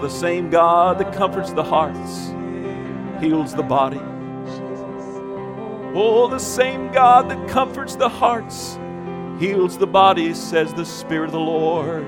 The same God that comforts the hearts heals the body. Oh, the same God that comforts the hearts heals the body, says the Spirit of the Lord.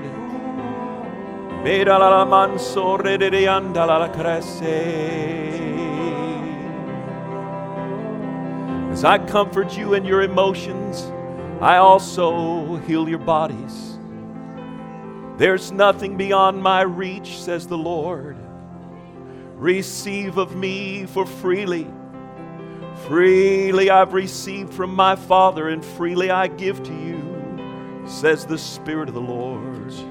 As I comfort you in your emotions, I also heal your bodies. There's nothing beyond my reach, says the Lord. Receive of me, for freely I've received from my Father, and freely I give to you, says the Spirit of the Lord.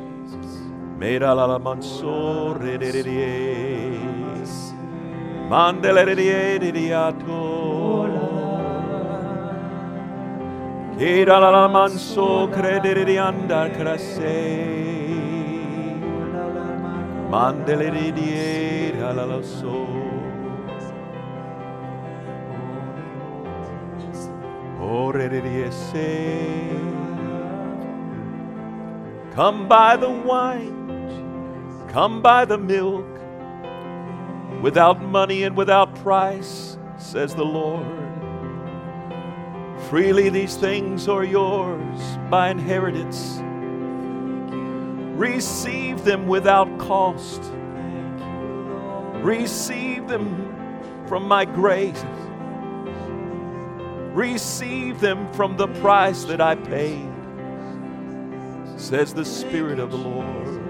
Come buy the wine, come buy the milk, without money and without price, says the Lord. Freely these things are yours by inheritance. Receive them without cost. Receive them from my grace. Receive them from the price that I paid, says the Spirit of the Lord.